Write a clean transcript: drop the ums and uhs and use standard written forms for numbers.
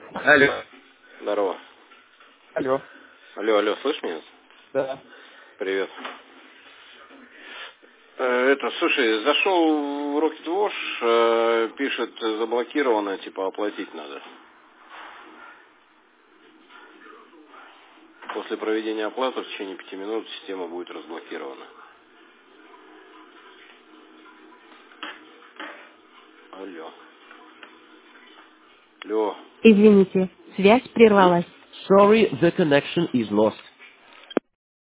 Алло. Здорово. Алло. Алло, слышь меня? Да. Привет. Слушай, зашел в Rocket Wash, пишет, заблокировано, типа оплатить надо. После проведения оплаты в течение 5 минут система будет разблокирована. Алло. Алло. Извините, связь прервалась. Sorry, the connection is lost.